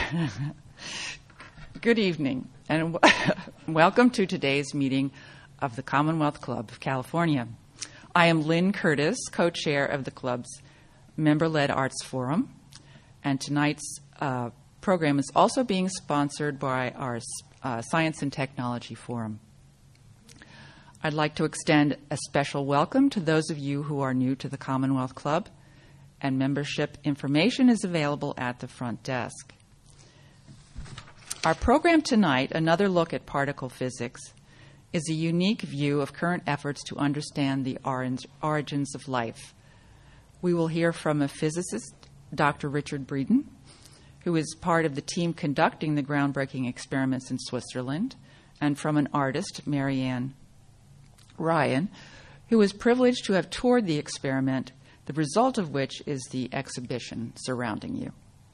Good evening, and welcome to today's meeting of the Commonwealth Club of California. I am Lynn Curtis, co-chair of the club's member-led arts forum, and tonight's program is also being sponsored by our Science and Technology Forum. I'd like to extend a special welcome to those of you who are new to the Commonwealth Club, and membership information is available at the front desk. Our program tonight, Another Look at Particle Physics, is a unique view of current efforts to understand the origins of life. We will hear from a physicist, Dr. Richard Breeden, who is part of the team conducting the groundbreaking experiments in Switzerland, and from an artist, Marianne Ryan, who is privileged to have toured the experiment, the result of which is the exhibition surrounding you.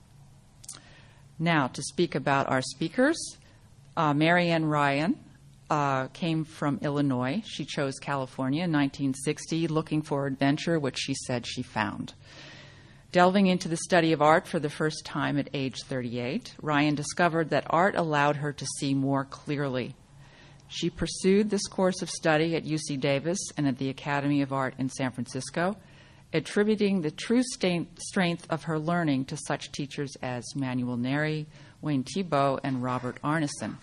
Now, to speak about our speakers, Marianne Ryan came from Illinois. She chose California in 1960, looking for adventure, which she said she found. Delving into the study of art for the first time at age 38, Ryan discovered that art allowed her to see more clearly. She pursued this course of study at UC Davis and at the Academy of Art in San Francisco, attributing the true strength of her learning to such teachers as Manuel Neri, Wayne Thiebaud, and Robert Arneson.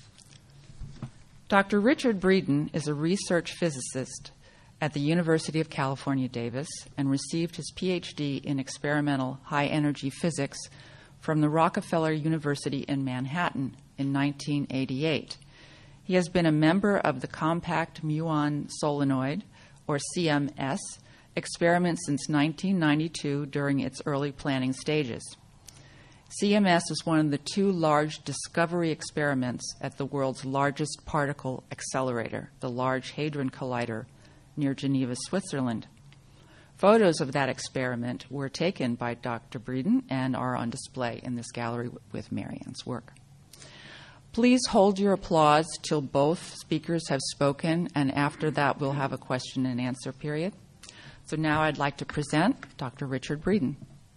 Dr. Richard Breeden is a research physicist at the University of California, Davis, and received his PhD in experimental high-energy physics from the Rockefeller University in Manhattan in 1988. He has been a member of the Compact Muon Solenoid, or CMS, experiment since 1992 during its early planning stages. CMS is one of the two large discovery experiments at the world's largest particle accelerator, the Large Hadron Collider, near Geneva, Switzerland. Photos of that experiment were taken by Dr. Breeden and are on display in this gallery with Marianne's work. Please hold your applause till both speakers have spoken, and after that we'll have a question and answer period. So now I'd like to present Dr. Richard Breeden.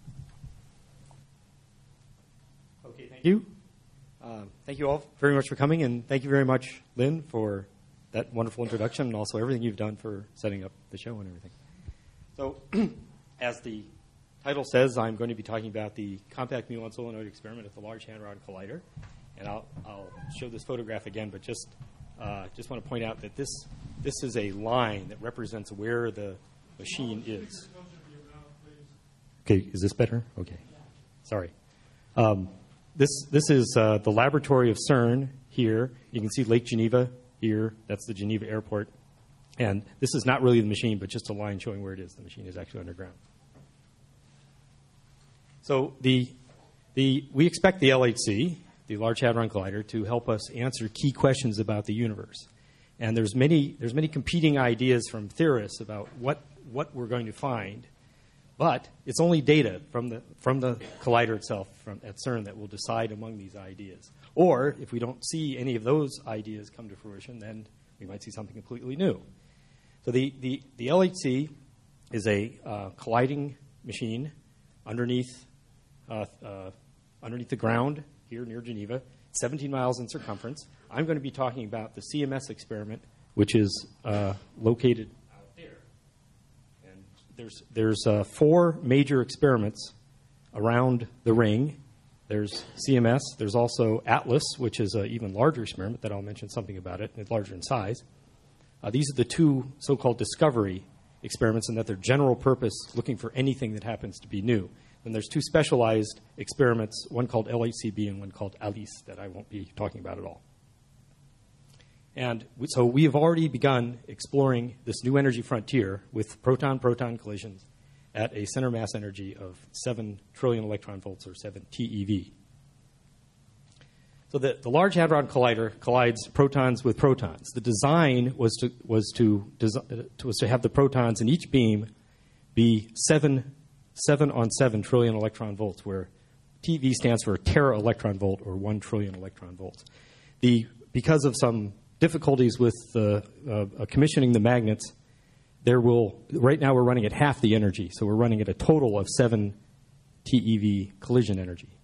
Okay, thank you. Thank you all very much for coming, and thank you very much, Lynn, for that wonderful introduction and also everything you've done for setting up the show and everything. So, as the title says, I'm going to be talking about the Compact Muon Solenoid experiment at the Large Hadron Collider, and I'll show this photograph again, but just want to point out that this is a line that represents where the machine is. Okay, is this better? Okay, sorry. This is the laboratory of CERN here. You can see Lake Geneva here. That's the Geneva airport. And this is not really the machine, but just a line showing where it is. The machine is actually underground. So we expect the LHC, the Large Hadron Collider, to help us answer key questions about the universe. And there's many competing ideas from theorists about what we're going to find, but it's only data from the collider itself at CERN that will decide among these ideas. Or if we don't see any of those ideas come to fruition, then we might see something completely new. So the LHC is a colliding machine underneath the ground here near Geneva, 17 miles in circumference. I'm going to be talking about the CMS experiment, which is located out there. And there's 4 major experiments around the ring. There's CMS. There's also ATLAS, which is an even larger experiment that I'll mention something about it. It's larger in size. These are the 2 so-called discovery experiments, and that they're general purpose, looking for anything that happens to be new. Then there's 2 specialized experiments, one called LHCb and one called ALICE, that I won't be talking about at all. And so we have already begun exploring this new energy frontier with proton-proton collisions at a center mass energy of 7 trillion electron volts, or 7 TeV. So the Large Hadron Collider collides protons with protons. The design was to have the protons in each beam be 7 on 7 trillion electron volts, where TeV stands for tera electron volt, or 1 trillion electron volts. Because of some difficulties with commissioning the magnets, right now we're running at half the energy, so we're running at a total of 7 TeV collision energy.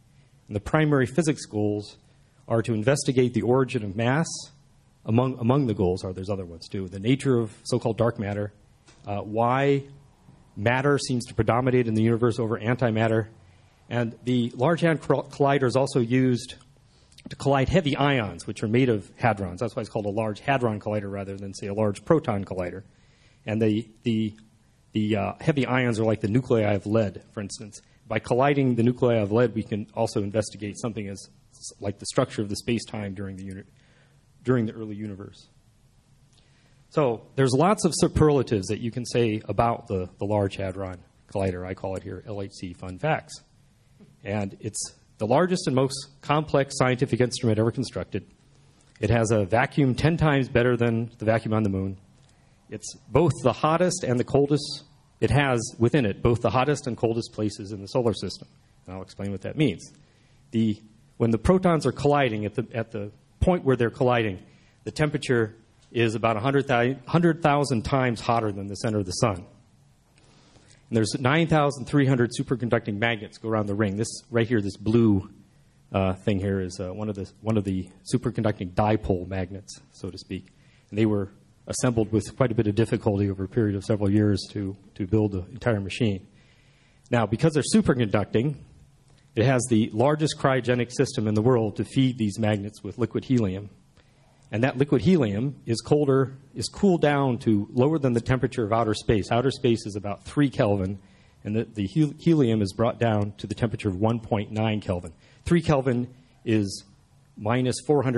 And the primary physics goals are to investigate the origin of mass. Among the goals there's other ones too. The nature of so-called dark matter, why matter seems to predominate in the universe over antimatter. And the Large Hadron Collider is also used to collide heavy ions, which are made of hadrons. That's why it's called a Large Hadron Collider rather than, say, a Large Proton Collider. And the heavy ions are like the nuclei of lead, for instance. By colliding the nuclei of lead, we can also investigate something as like the structure of the space-time during the early universe. So there's lots of superlatives that you can say about the Large Hadron Collider. I call it here LHC Fun Facts. And it's the largest and most complex scientific instrument ever constructed. It has a vacuum 10 times better than the vacuum on the moon. It's both the hottest and the coldest. It has within it both the hottest and coldest places in the solar system. And I'll explain what that means. When the protons are colliding, at the point where they're colliding, the temperature is about 100,000 times hotter than the center of the sun. And there's 9,300 superconducting magnets go around the ring. This right here, this blue thing here, is one of the superconducting dipole magnets, so to speak. And they were assembled with quite a bit of difficulty over a period of several years to build the entire machine. Now, because they're superconducting, it has the largest cryogenic system in the world to feed these magnets with liquid helium. And that liquid helium is cooled down to lower than the temperature of outer space. Outer space is about 3 Kelvin, and the helium is brought down to the temperature of 1.9 Kelvin. 3 Kelvin is minus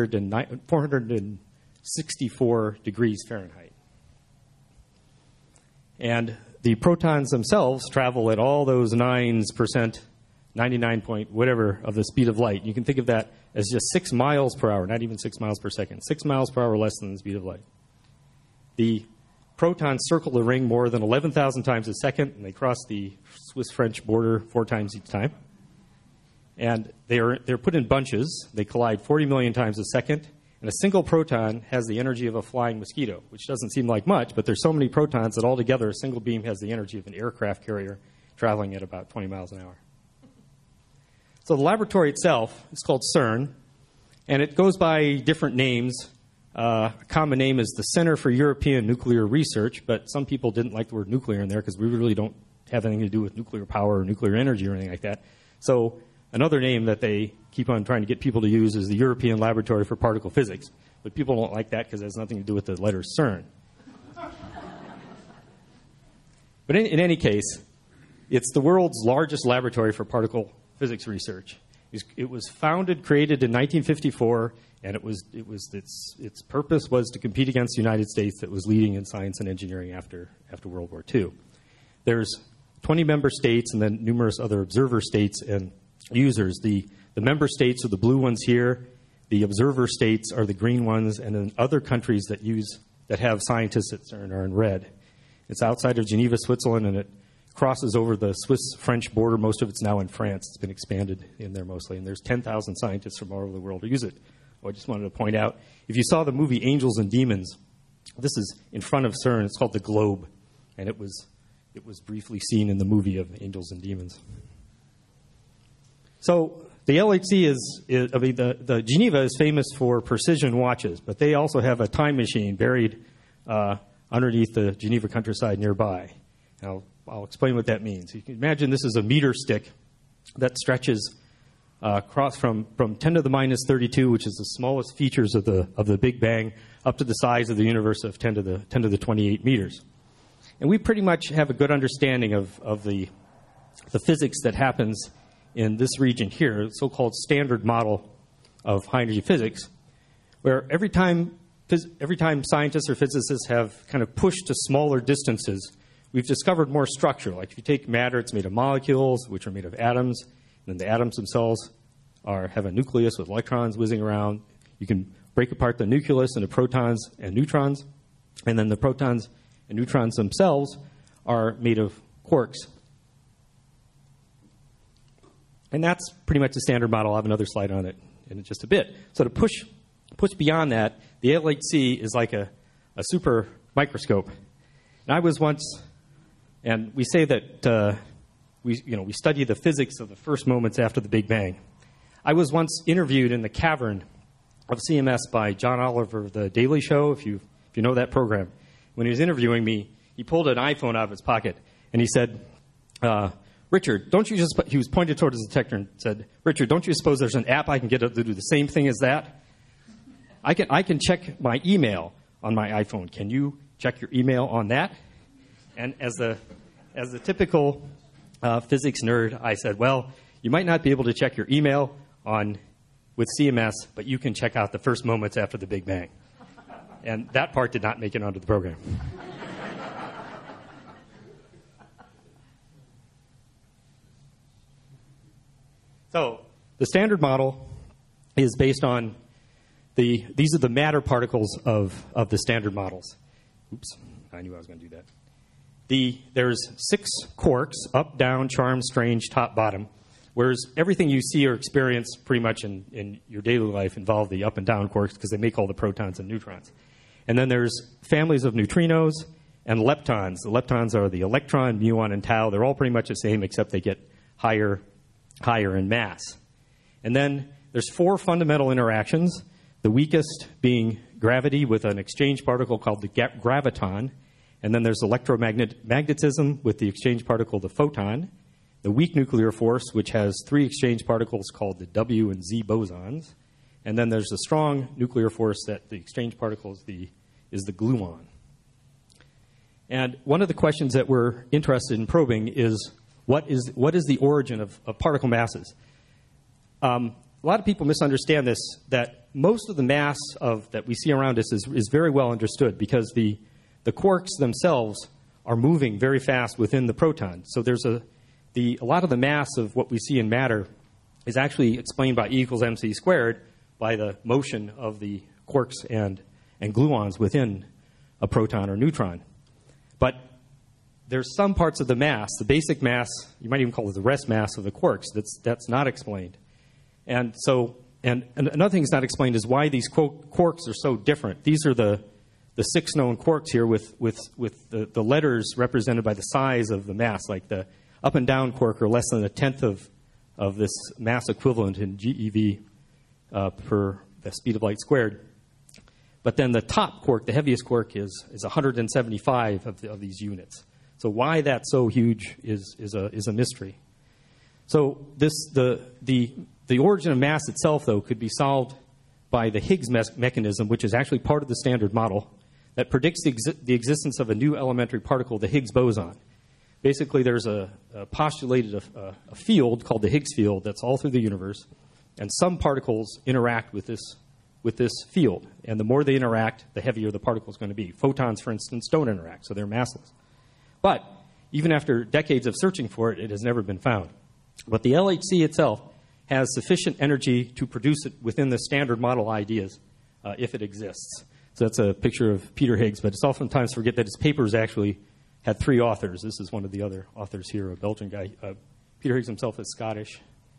464 degrees Fahrenheit. And the protons themselves travel at all those 9%, 99 point whatever of the speed of light. You can think of that as just 6 miles per hour, not even 6 miles per second. 6 miles per hour less than the speed of light. The protons circle the ring more than 11,000 times a second, and they cross the Swiss-French border 4 times each time. And they're put in bunches. They collide 40 million times a second, and a single proton has the energy of a flying mosquito, which doesn't seem like much, but there's so many protons that altogether a single beam has the energy of an aircraft carrier traveling at about 20 miles an hour. So the laboratory itself is called CERN, and it goes by different names. A common name is the Center for European Nuclear Research, but some people didn't like the word nuclear in there because we really don't have anything to do with nuclear power or nuclear energy or anything like that. So another name that they keep on trying to get people to use is the European Laboratory for Particle Physics, but people don't like that because it has nothing to do with the letter CERN. But in any case, it's the world's largest laboratory for particle physics research. It was created in 1954, and its purpose was to compete against the United States that was leading in science and engineering after World War II. There's 20 member states and then numerous other observer states and users. The member states are the blue ones here. The observer states are the green ones, and then other countries that have scientists at CERN are in red. It's outside of Geneva, Switzerland, and it crosses over the Swiss-French border. Most of it's now in France. It's been expanded in there mostly, and there's 10,000 scientists from all over the world who use it. I just wanted to point out, if you saw the movie Angels and Demons, this is in front of CERN. It's called the Globe, and it was briefly seen in the movie of Angels and Demons. So the LHC the Geneva is famous for precision watches, but they also have a time machine buried underneath the Geneva countryside nearby. Now, I'll explain what that means. You can imagine this is a meter stick that stretches across from 10 to the minus 32, which is the smallest features of the Big Bang, up to the size of the universe of 10 to the 28 meters. And we pretty much have a good understanding of the physics that happens in this region here, the so-called standard model of high-energy physics, where every time scientists or physicists have kind of pushed to smaller distances, we've discovered more structure. Like if you take matter, it's made of molecules, which are made of atoms, and then the atoms themselves have a nucleus with electrons whizzing around. You can break apart the nucleus into protons and neutrons, and then the protons and neutrons themselves are made of quarks. And that's pretty much the standard model. I'll have another slide on it in just a bit. So to push beyond that, the LHC is like a super microscope. And I was once, and we say that we study the physics of the first moments after the Big Bang. I was once interviewed in the cavern of CMS by John Oliver of The Daily Show, if you know that program. When he was interviewing me, he pulled an iPhone out of his pocket, and he said, Richard, don't you just, he was pointed toward his detector and said, Richard, don't you suppose there's an app I can get to do the same thing as that? I can check my email on my iPhone. Can you check your email on that? And as the typical physics nerd, I said, well, you might not be able to check your email with CMS, but you can check out the first moments after the Big Bang. And that part did not make it onto the program. So the Standard Model is based on these are the matter particles of the Standard Models. Oops, I knew I was going to do that. There's 6 quarks, up, down, charm, strange, top, bottom, whereas everything you see or experience pretty much in your daily life involve the up and down quarks because they make all the protons and neutrons. And then there's families of neutrinos and leptons. The leptons are the electron, muon, and tau. They're all pretty much the same except they get higher in mass. And then there's 4 fundamental interactions, the weakest being gravity with an exchange particle called the graviton. And then there's electromagnetism with the exchange particle, the photon, the weak nuclear force, which has 3 exchange particles called the W and Z bosons. And then there's the strong nuclear force that the exchange particle is the gluon. And one of the questions that we're interested in probing is what is the origin of particle masses? A lot of people misunderstand this, that most of the mass that we see around us is very well understood because the quarks themselves are moving very fast within the proton. So there's a lot of the mass of what we see in matter is actually explained by E equals mc squared by the motion of the quarks and gluons within a proton or neutron. But there's some parts of the mass, the basic mass, you might even call it the rest mass of the quarks, that's not explained. And another thing that's not explained is why these quarks are so different. These are the 6 known quarks here with the letters represented by the size of the mass, like the up and down quark are less than a tenth of this mass equivalent in GeV per the speed of light squared. But then the top quark, the heaviest quark, is 175 of these units. So why that's so huge is a mystery. So the origin of mass itself, though, could be solved by the Higgs mechanism, which is actually part of the Standard Model, that predicts the existence of a new elementary particle, the Higgs boson. Basically, there's a postulated a field called the Higgs field that's all through the universe, and some particles interact with this field. And the more they interact, the heavier the particle is going to be. Photons, for instance, don't interact, so they're massless. But even after decades of searching for it, it has never been found. But the LHC itself has sufficient energy to produce it within the Standard Model ideas if it exists. So that's a picture of Peter Higgs, but it's oftentimes forget that his papers actually had 3 authors. This is one of the other authors here, a Belgian guy. Peter Higgs himself is Scottish.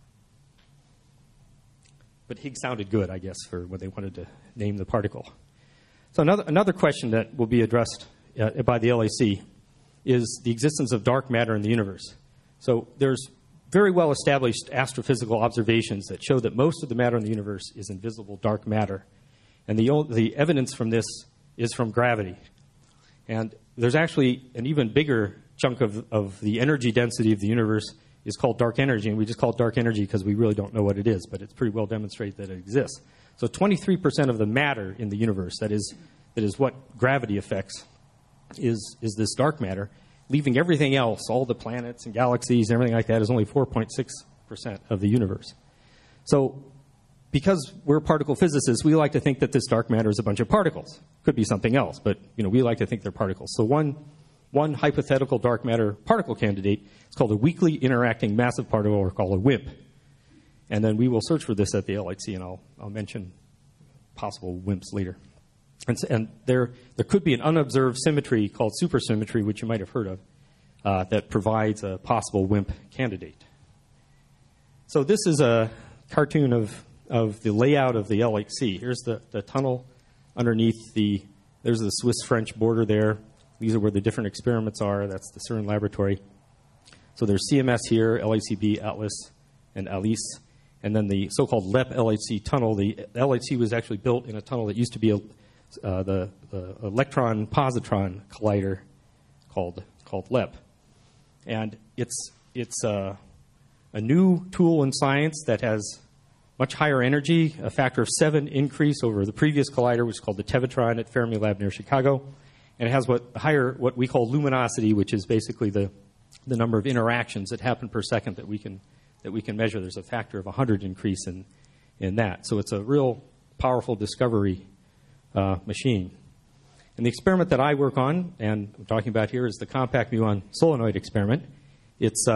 But Higgs sounded good, I guess, for when they wanted to name the particle. So another question that will be addressed by the LHC is the existence of dark matter in the universe. So there's very well-established astrophysical observations that show that most of the matter in the universe is invisible dark matter. And the evidence from this is from gravity. And there's actually an even bigger chunk of the energy density of the universe is called dark energy, and we just call it dark energy because we really don't know what it is, but it's pretty well demonstrated that it exists. So 23% of the matter in the universe, that is what gravity affects, is this dark matter, leaving everything else, all the planets and galaxies and everything like that, is only 4.6% of the universe. So because we're particle physicists, we like to think that this dark matter is a bunch of particles. Could be something else, but we like to think they're particles. So one hypothetical dark matter particle candidate is called a weakly interacting massive particle, or called a WIMP. And then we will search for this at the LHC, and I'll mention possible WIMPs later. And there could be an unobserved symmetry called supersymmetry, which you might have heard of, that provides a possible WIMP candidate. So this is a cartoon of the layout of the LHC. Here's the tunnel underneath there's the Swiss-French border there. These are where the different experiments are. That's the CERN laboratory. So there's CMS here, LHCb, ATLAS, and ALICE. and then the so-called LEP LHC tunnel. The LHC was actually built in a tunnel that used to be the electron-positron collider called LEP. And it's a new tool in science that has much higher energy, a factor of 7 increase over the previous collider, which is called the Tevatron at Fermilab near Chicago. And it has what we call luminosity, which is basically the number of interactions that happen per second that we can measure. There's a factor of 100 increase in that. So it's a real powerful discovery machine. And the experiment that I work on, and I'm talking about here, is the compact muon solenoid experiment. It's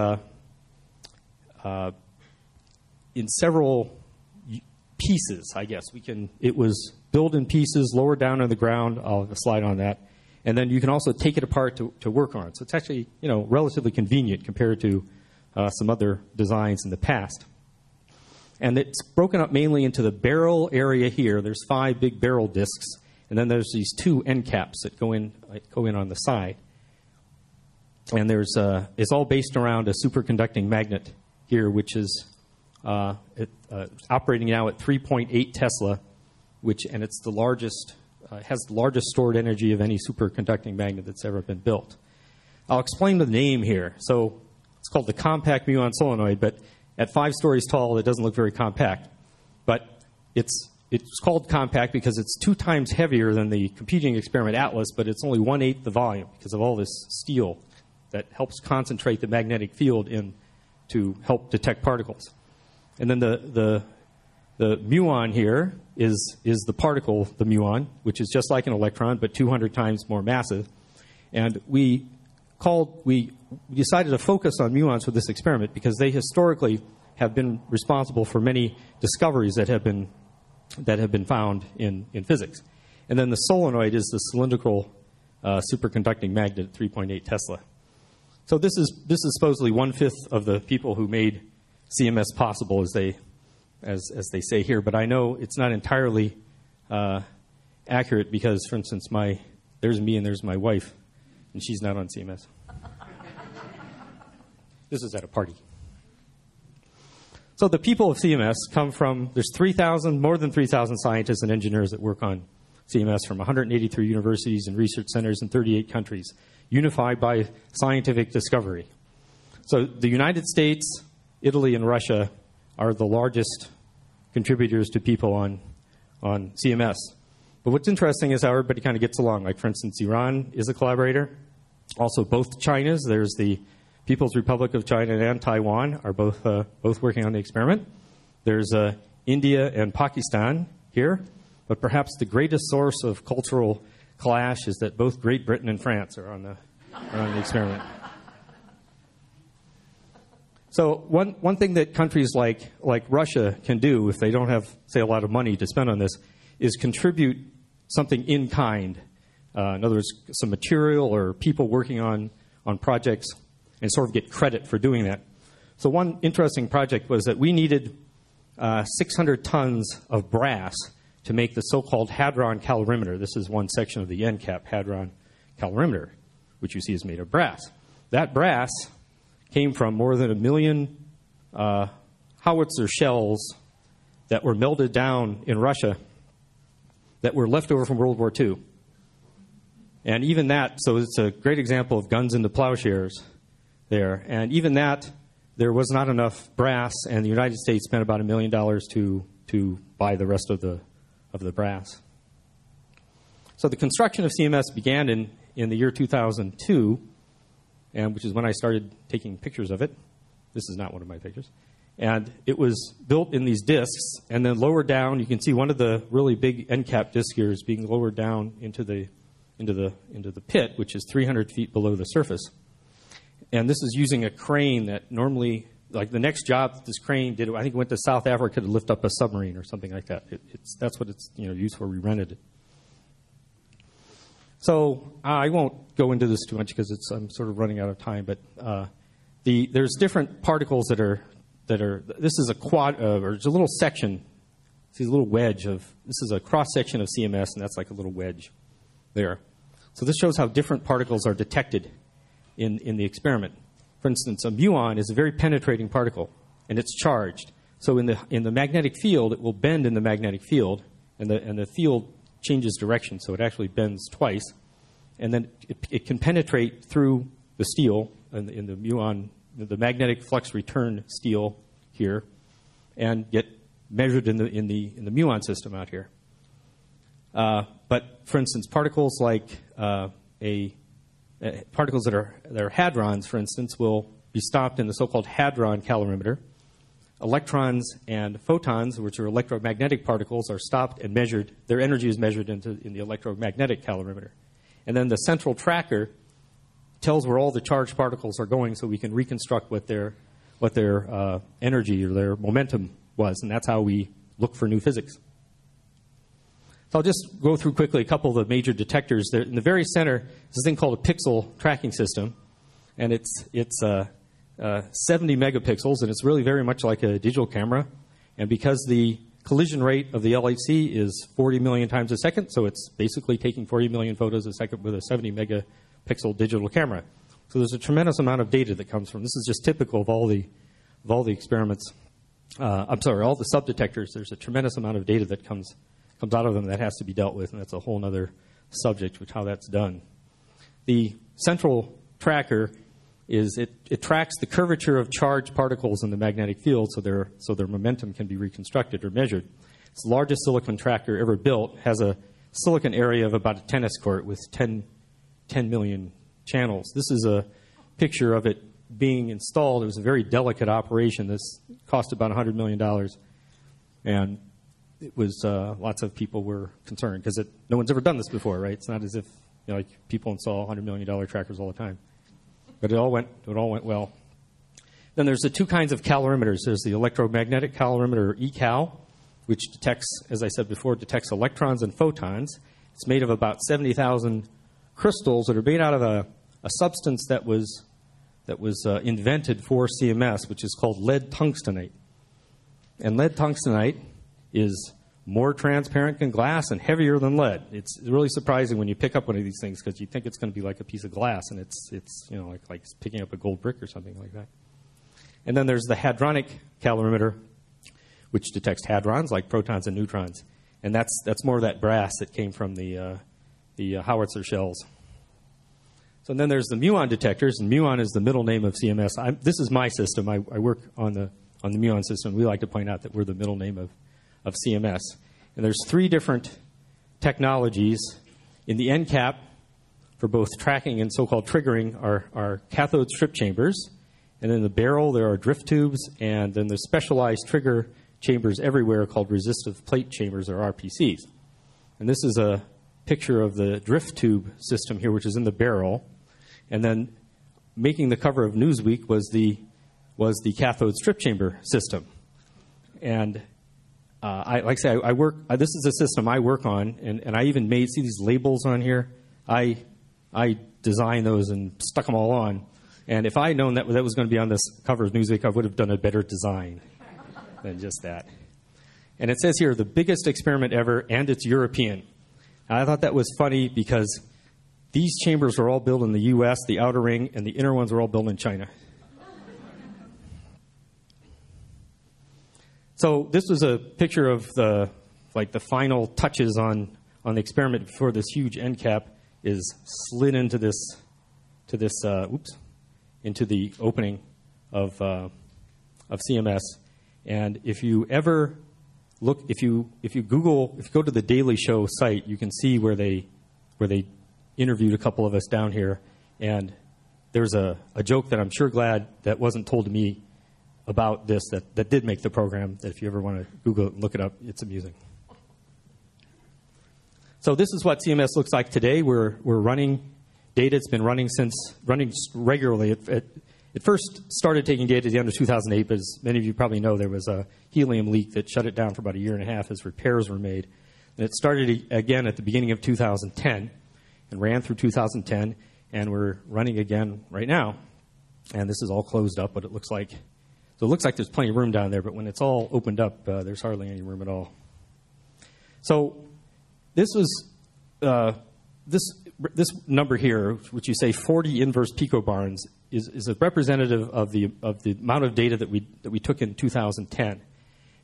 in several pieces, I guess. It was built in pieces, lowered down on the ground. I'll have a slide on that. And then you can also take it apart to work on it. So it's actually, relatively convenient compared to some other designs in the past. And it's broken up mainly into the barrel area here. There's 5 big barrel discs, and then there's these 2 end caps that go in on the side. And it's all based around a superconducting magnet here, which is operating now at 3.8 Tesla, and it's the largest. Has the largest stored energy of any superconducting magnet that's ever been built. I'll explain the name here. So it's called the compact muon solenoid, but at 5 stories tall, it doesn't look very compact. But it's called compact because it's 2 times heavier than the competing experiment Atlas, but it's only 1/8 the volume because of all this steel that helps concentrate the magnetic field in to help detect particles. And then the muon here is the particle, the muon, which is just like an electron, but 200 times more massive. And we decided to focus on muons for this experiment because they historically have been responsible for many discoveries that have been found in physics. And then the solenoid is the cylindrical superconducting magnet at 3.8 Tesla. So this is supposedly 1/5 of the people who made CMS possible, as they say here, but I know it's not entirely accurate because, for instance, there's me and there's my wife, and she's not on CMS. This is at a party. So the people of CMS come from, there's more than 3,000 scientists and engineers that work on CMS from 183 universities and research centers in 38 countries, unified by scientific discovery. So the United States, Italy, and Russia are the largest contributors to people on CMS. But what's interesting is how everybody kind of gets along. Like, for instance, Iran is a collaborator. Also, both Chinas, there's the People's Republic of China and Taiwan are both working on the experiment. There's India and Pakistan here. But perhaps the greatest source of cultural clash is that both Great Britain and France are on the experiment. So one thing that countries like Russia can do if they don't have, say, a lot of money to spend on this is contribute something in kind. In other words, some material or people working on projects and sort of get credit for doing that. So one interesting project was that we needed 600 tons of brass to make the so-called hadron calorimeter. This is one section of the NCAP hadron calorimeter, which you see is made of brass. That brass came from more than 1 million howitzer shells that were melted down in Russia that were left over from World War II. And even that, so it's a great example of guns into plowshares there. And even that, there was not enough brass, and the United States spent about $1 million to buy the rest of the brass. So the construction of CMS began in the year 2002, and which is when I started taking pictures of it. This is not one of my pictures. And it was built in these discs, and then lowered down. You can see one of the really big NCAP disc here is being lowered down into the pit, which is 300 feet below the surface. And this is using a crane that normally, like the next job that this crane did, I think it went to South Africa to lift up a submarine or something like that. That's what it's used for. We rented it. So I won't go into this too much because I'm sort of running out of time. But there's different particles that are. This is a quad, or it's a little section. See a little wedge of. This is a cross section of CMS, and that's like a little wedge there. So this shows how different particles are detected in the experiment. For instance, a muon is a very penetrating particle, and it's charged. So in the magnetic field, it will bend in the magnetic field, and the field changes direction, so it actually bends twice, and then it can penetrate through the steel in the muon, the magnetic flux return steel here, and get measured in the muon system out here. But for instance, particles like particles that are hadrons, for instance, will be stopped in the so-called hadron calorimeter. Electrons and photons, which are electromagnetic particles, are stopped and measured. Their energy is measured in the electromagnetic calorimeter. And then the central tracker tells where all the charged particles are going, so we can reconstruct what their energy or their momentum was, and that's how we look for new physics. So I'll just go through quickly a couple of the major detectors. In the very center is this thing called a pixel tracking system, and it's 70 megapixels, and it's really very much like a digital camera. And because the collision rate of the LHC is 40 million times a second, so it's basically taking 40 million photos a second with a 70 megapixel digital camera. So there's a tremendous amount of data that comes from. This is just typical of all the experiments. All the subdetectors. There's a tremendous amount of data that comes out of them that has to be dealt with, and that's a whole other subject, which how that's done. The central tracker is it tracks the curvature of charged particles in the magnetic field, so their momentum can be reconstructed or measured. It's the largest silicon tracker ever built. Has a silicon area of about a tennis court with 10 million channels. This is a picture of it being installed. It was a very delicate operation. This cost about $100 million, and it was lots of people were concerned because no one's ever done this before, right? It's not as if like people install $100 million trackers all the time. But it all went well. Then there's the two kinds of calorimeters. There's the electromagnetic calorimeter, or ECAL, which detects, as I said before, detects electrons and photons. It's made of about 70,000 crystals that are made out of a substance that was invented for CMS, which is called lead tungstenite. And lead tungstenite is more transparent than glass and heavier than lead. It's really surprising when you pick up one of these things because you think it's going to be like a piece of glass, and it's like picking up a gold brick or something like that. And then there's the hadronic calorimeter, which detects hadrons like protons and neutrons, and that's more of that brass that came from the howitzer shells. So then there's the muon detectors, and muon is the middle name of CMS. This is my system. I work on the muon system. We like to point out that we're the middle name of CMS. And there's three different technologies. In the NCAP, for both tracking and so-called triggering, are cathode strip chambers. And in the barrel, there are drift tubes. And then there's specialized trigger chambers everywhere called resistive plate chambers, or RPCs. And this is a picture of the drift tube system here, which is in the barrel. And then making the cover of Newsweek was the cathode strip chamber system. And like I say, this is a system I work on, and I even see these labels on here. I designed those and stuck them all on. And if I had known that was going to be on this cover of Newsweek, I would have done a better design than just that. And it says here, the biggest experiment ever, and it's European. And I thought that was funny because these chambers were all built in the U.S., the outer ring, and the inner ones were all built in China. So this was a picture of the final touches on the experiment before this huge end cap is slid into the opening of CMS. And if you ever look, if you go to the Daily Show site, you can see where they interviewed a couple of us down here, and there's a joke that I'm sure glad that wasn't told to me about this that did make the program, that if you ever want to Google it and look it up, it's amusing. So this is what CMS looks like today. We're running data. It's been running regularly. It first started taking data at the end of 2008, but as many of you probably know, there was a helium leak that shut it down for about a year and a half as repairs were made. And it started again at the beginning of 2010 and ran through 2010, and we're running again right now. And this is all closed up, what it looks like. So it looks like there's plenty of room down there, but when it's all opened up, there's hardly any room at all. So this was this number here, which you say 40 inverse picobarns, is a representative of the amount of data that we took in 2010.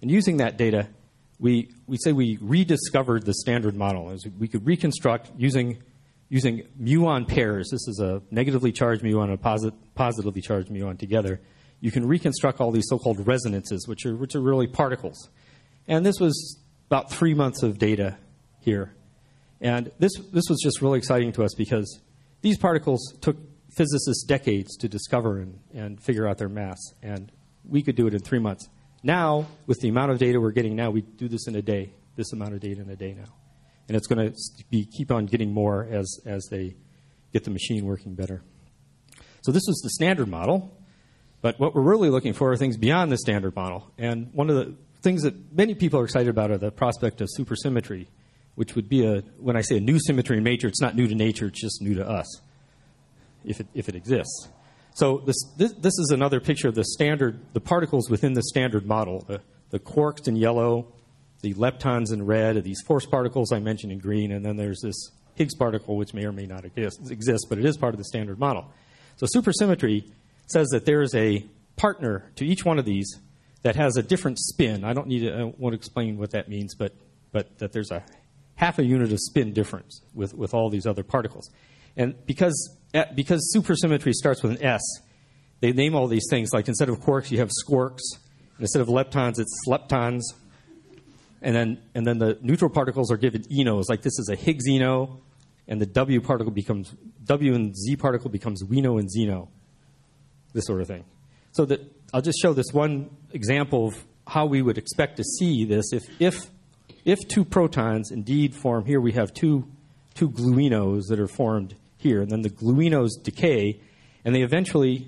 And using that data, we say we rediscovered the standard model. As we could reconstruct using muon pairs. This is a negatively charged muon and a positively charged muon together. You can reconstruct all these so-called resonances, which are really particles. And this was about 3 months of data here. And this was just really exciting to us because these particles took physicists decades to discover and figure out their mass. And we could do it in 3 months. Now, with the amount of data we're getting now, we do this in a day, this amount of data in a day now. And it's going to keep on getting more as they get the machine working better. So this was the standard model. But what we're really looking for are things beyond the standard model. And one of the things that many people are excited about are the prospect of supersymmetry, which would be when I say a new symmetry in nature, it's not new to nature, it's just new to us, if it exists. So this is another picture of the particles within the standard model, the quarks in yellow, the leptons in red, these force particles I mentioned in green, and then there's this Higgs particle, which may or may not exist, but it is part of the standard model. So supersymmetry says that there is a partner to each one of these that has a different spin. I won't explain what that means, but that there's a half a unit of spin difference with all these other particles. And because supersymmetry starts with an S, they name all these things. Like instead of quarks, you have squarks. And instead of leptons, it's sleptons. And then the neutral particles are given enos. Like this is a Higgs eno, and the W and Z particle becomes weno and zeno. This sort of thing. So I'll just show this one example of how we would expect to see this if two protons indeed form. Here we have two gluinos that are formed here, and then the gluinos decay, and they eventually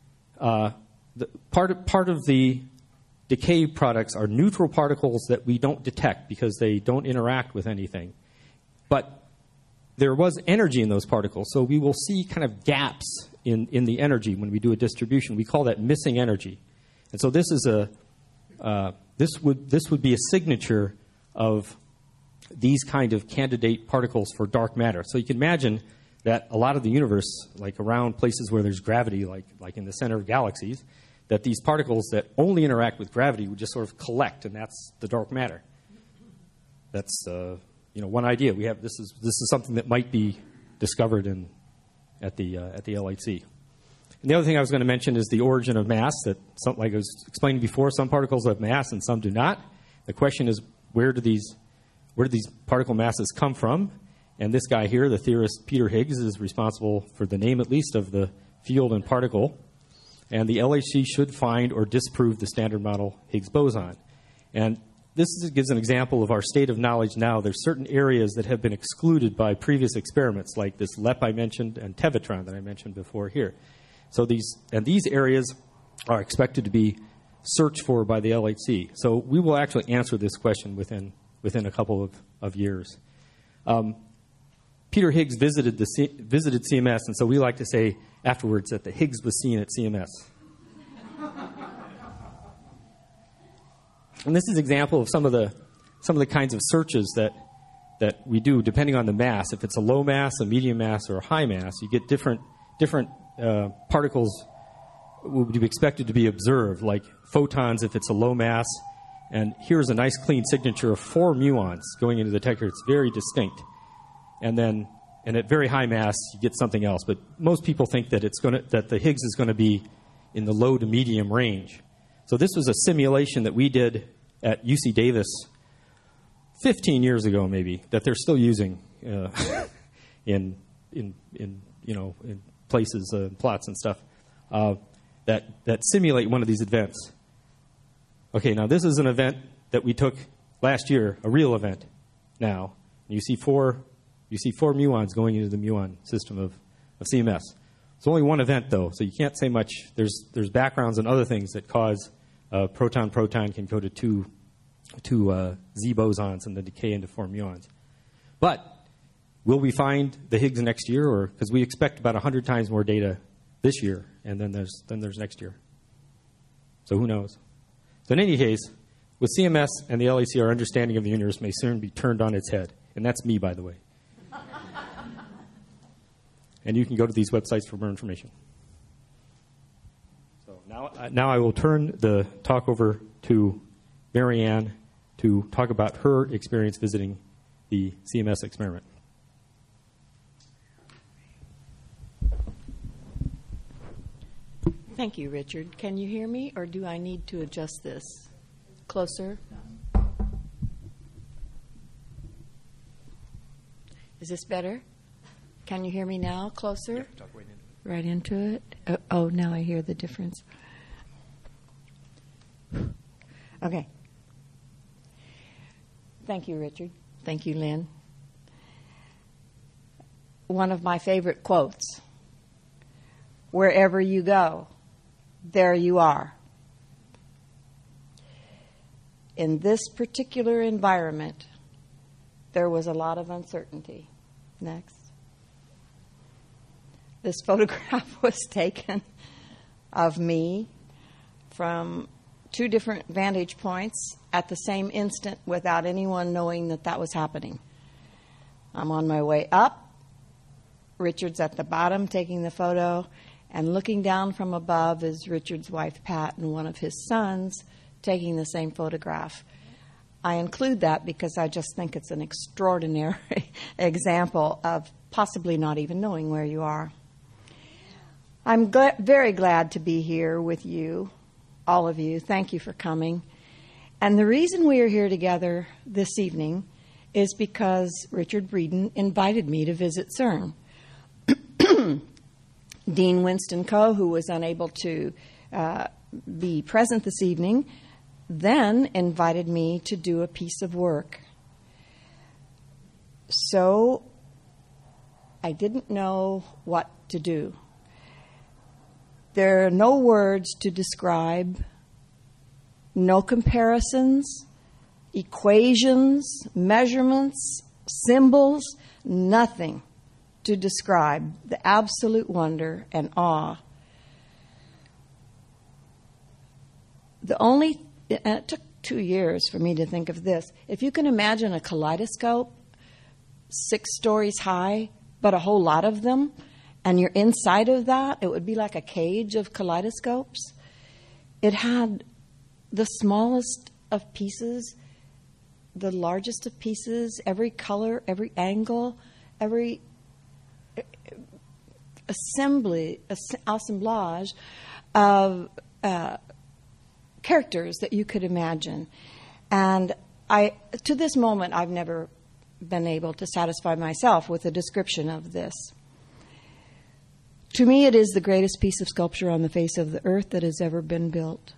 part of the decay products are neutral particles that we don't detect because they don't interact with anything. But there was energy in those particles, so we will see kind of gaps in the energy when we do a distribution. We call that missing energy. And so this is this would be a signature of these kind of candidate particles for dark matter. So you can imagine that a lot of the universe, like around places where there's gravity, like in the center of galaxies, that these particles that only interact with gravity would just sort of collect, and that's the dark matter. That's one idea we have. This is something that might be discovered at the LHC. And the other thing I was going to mention is the origin of mass. That like I was explaining before, some particles have mass and some do not. The question is, where do these particle masses come from? And this guy here, the theorist Peter Higgs, is responsible for the name, at least, of the field and particle. And the LHC should find or disprove the standard model Higgs boson. And this gives an example of our state of knowledge now. There's certain areas that have been excluded by previous experiments, like this LEP I mentioned and Tevatron that I mentioned before here. So these areas are expected to be searched for by the LHC. So we will actually answer this question within a couple of years. Peter Higgs visited CMS, and so we like to say afterwards that the Higgs was seen at CMS. And this is an example of some of the kinds of searches that we do depending on the mass. If it's a low mass, a medium mass, or a high mass, you get different particles would be expected to be observed, like photons if it's a low mass. And here's a nice clean signature of 4 muons going into the detector. It's very distinct. And at very high mass, you get something else. But most people think that that the Higgs is going to be in the low to medium range. So this was a simulation that we did at UC Davis 15 years ago, maybe, that they're still using in places, plots and stuff that simulate one of these events. Okay, now this is an event that we took last year, a real event. Now you see four muons going into the muon system of CMS. It's only one event, though, so you can't say much. There's backgrounds and other things that cause proton-proton can go to two Z bosons and then decay into 4 muons. But will we find the Higgs next year? Or because we expect about 100 times more data this year, and then there's next year. So who knows? So in any case, with CMS and the LHC, our understanding of the universe may soon be turned on its head. And that's me, by the way. And you can go to these websites for more information. So now I will turn the talk over to Marianne to talk about her experience visiting the CMS experiment. Thank you, Richard. Can you hear me, or do I need to adjust this? Closer? Is this better? Can you hear me now? Closer? Yeah, talk right into it. Oh, now I hear the difference. Okay. Thank you, Richard. Thank you, Lynn. One of my favorite quotes: wherever you go, there you are. In this particular environment, there was a lot of uncertainty. Next. This photograph was taken of me from 2 different vantage points at the same instant without anyone knowing that that was happening. I'm on my way up. Richard's at the bottom taking the photo, and looking down from above is Richard's wife, Pat, and one of his sons taking the same photograph. I include that because I just think it's an extraordinary example of possibly not even knowing where you are. I'm very glad to be here with you, all of you. Thank you for coming. And the reason we are here together this evening is because Richard Breeden invited me to visit CERN. Dean Winston Coe, who was unable to be present this evening, then invited me to do a piece of work. So I didn't know what to do. There are no words to describe, no comparisons, equations, measurements, symbols, nothing to describe the absolute wonder and awe. It took 2 years for me to think of this. If you can imagine a kaleidoscope 6 stories high, but a whole lot of them, and you're inside of that, it would be like a cage of kaleidoscopes. It had the smallest of pieces, the largest of pieces, every color, every angle, every assemblage of characters that you could imagine. And to this moment, I've never been able to satisfy myself with a description of this. To me, it is the greatest piece of sculpture on the face of the earth that has ever been built.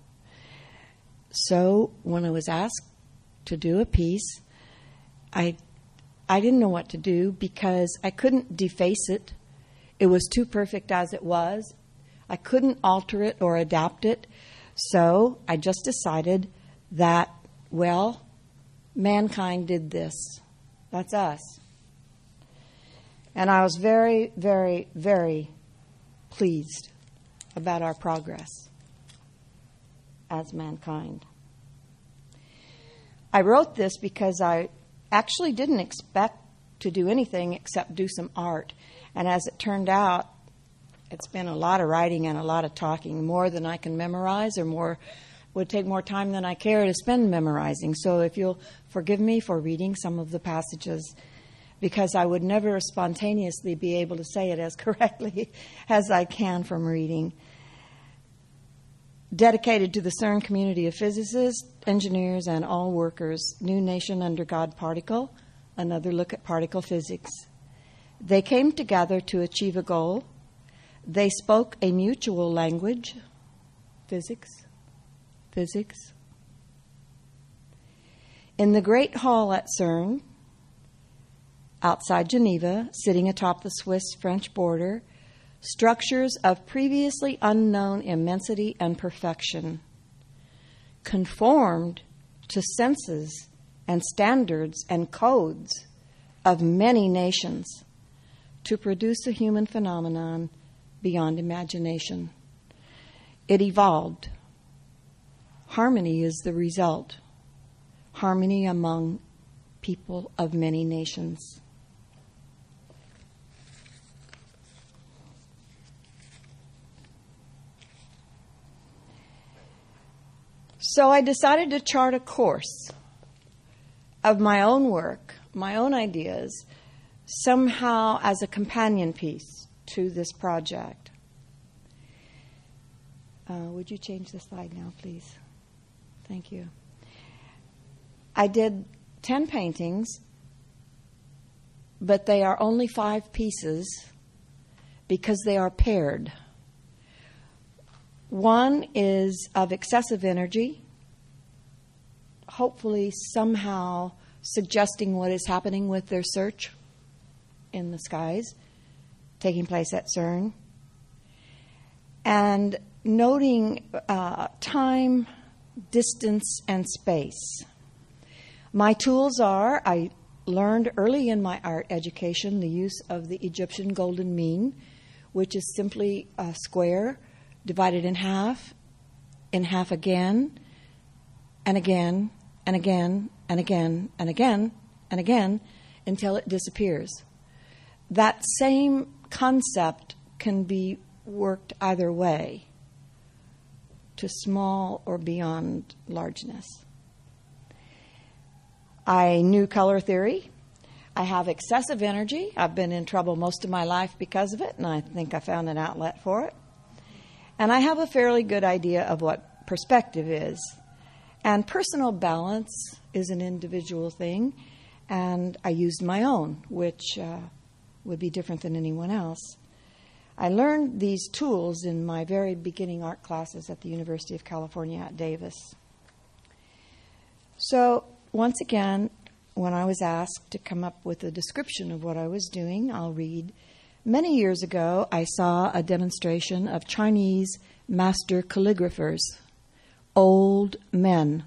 So when I was asked to do a piece, I didn't know what to do because I couldn't deface it. It was too perfect as it was. I couldn't alter it or adapt it. So I just decided that, well, mankind did this. That's us. And I was very, very, very pleased about our progress as mankind. I wrote this because I actually didn't expect to do anything except do some art. And as it turned out, it's been a lot of writing and a lot of talking, more than I can memorize, or would take more time than I care to spend memorizing. So if you'll forgive me for reading some of the passages, because I would never spontaneously be able to say it as correctly as I can from reading. Dedicated to the CERN community of physicists, engineers, and all workers, New Nation Under God Particle, another look at particle physics. They came together to achieve a goal. They spoke a mutual language, physics. In the Great Hall at CERN, outside Geneva, sitting atop the Swiss-French border, structures of previously unknown immensity and perfection conformed to senses and standards and codes of many nations to produce a human phenomenon beyond imagination. It evolved. Harmony is the result. Harmony among people of many nations. So I decided to chart a course of my own work, my own ideas, somehow as a companion piece to this project. Would you change the slide now, please? Thank you. I did 10 paintings, but they are only 5 pieces because they are paired. One is of excessive energy, hopefully somehow suggesting what is happening with their search in the skies, taking place at CERN, and noting time, distance, and space. My tools are, I learned early in my art education the use of the Egyptian golden mean, which is simply a square divided in half again, and again, and again, and again, and again, and again, until it disappears. That same concept can be worked either way, to small or beyond largeness. I knew color theory. I have excessive energy. I've been in trouble most of my life because of it, and I think I found an outlet for it. And I have a fairly good idea of what perspective is. And personal balance is an individual thing, and I used my own, which would be different than anyone else. I learned these tools in my very beginning art classes at the University of California at Davis. So, once again, when I was asked to come up with a description of what I was doing, I'll read. Many years ago, I saw a demonstration of Chinese master calligraphers, old men.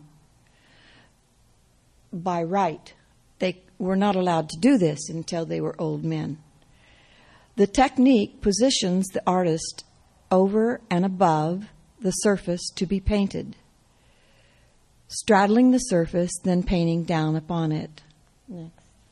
By right, they were not allowed to do this until they were old men. The technique positions the artist over and above the surface to be painted, straddling the surface, then painting down upon it. Next.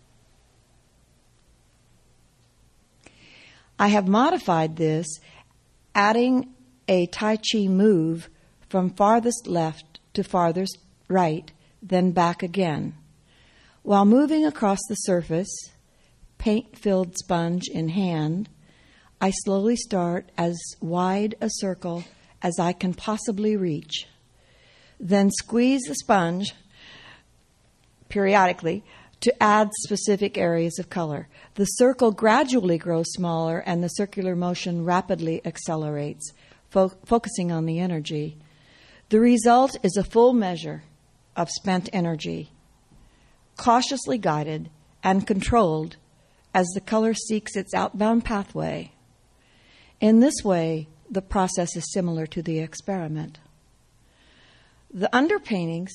I have modified this, adding a Tai Chi move from farthest left to farthest right, then back again. While moving across the surface, paint-filled sponge in hand, I slowly start as wide a circle as I can possibly reach. Then squeeze the sponge periodically to add specific areas of color. The circle gradually grows smaller and the circular motion rapidly accelerates, focusing on the energy. The result is a full measure of spent energy, cautiously guided and controlled as the color seeks its outbound pathway. In this way, the process is similar to the experiment. The underpainting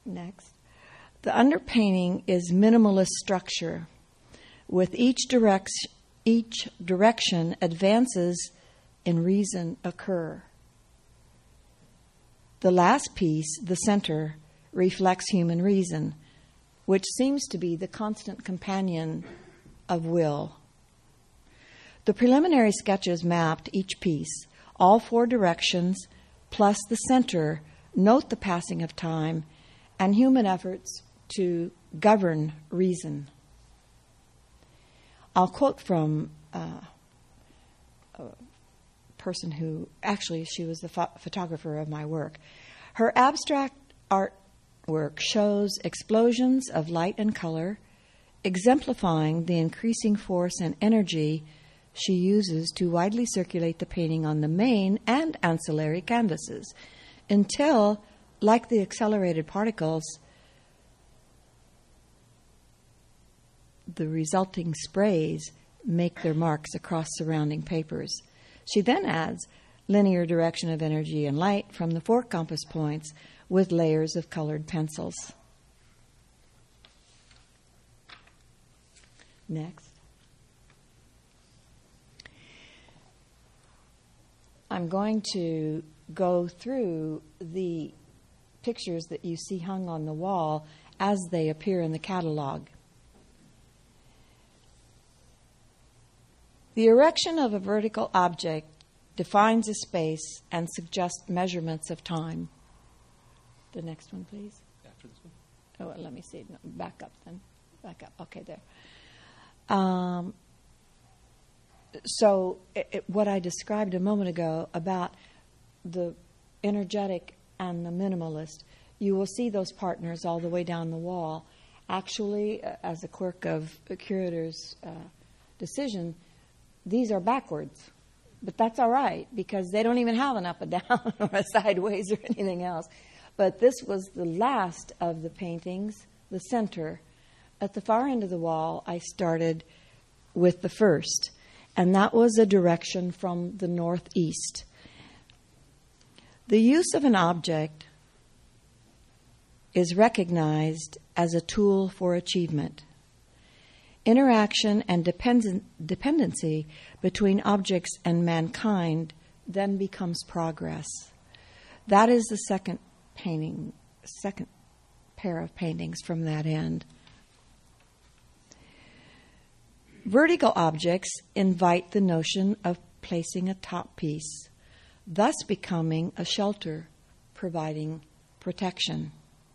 is minimalist structure, with each direction advances in reason occur. The last piece, the center, reflects human reason, which seems to be the constant companion of will. The preliminary sketches mapped each piece, all 4 directions, plus the center, note the passing of time and human efforts to govern reason. I'll quote from a person who, actually, she was the photographer of my work. Her abstract artwork shows explosions of light and color, exemplifying the increasing force and energy she uses to widely circulate the painting on the main and ancillary canvases, until, like the accelerated particles, the resulting sprays make their marks across surrounding papers. She then adds linear direction of energy and light from the 4 compass points with layers of colored pencils. Next. I'm going to go through the pictures that you see hung on the wall as they appear in the catalog. The erection of a vertical object defines a space and suggests measurements of time. The next one, please. After this one. Oh, let me see. No, back up then. Back up. Okay, there. So what I described a moment ago about the energetic and the minimalist, you will see those partners all the way down the wall. Actually, as a quirk of a curator's decision, these are backwards. But that's all right, because they don't even have an up and down or a sideways or anything else. But this was the last of the paintings, the center. At the far end of the wall, I started with the first, and that was a direction from the northeast. The use of an object is recognized as a tool for achievement. Interaction and dependency between objects and mankind then becomes progress. That is the second pair of paintings from that end. Vertical objects invite the notion of placing a top piece, thus becoming a shelter, providing protection.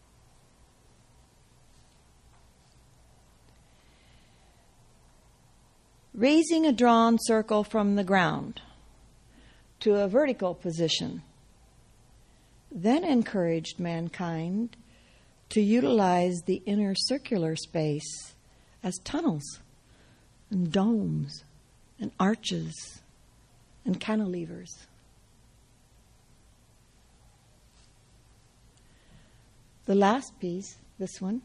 Raising a drawn circle from the ground to a vertical position then encouraged mankind to utilize the inner circular space as tunnels and domes and arches and cantilevers. The last piece, this one,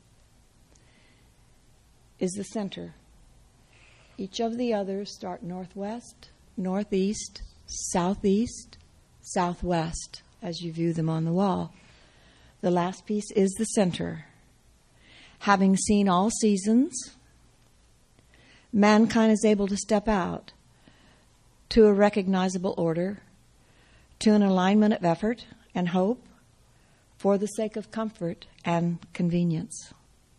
is the center. Each of the others start northwest, northeast, southeast, southwest, as you view them on the wall. The last piece is the center. Having seen all seasons, mankind is able to step out to a recognizable order, to an alignment of effort and hope for the sake of comfort and convenience.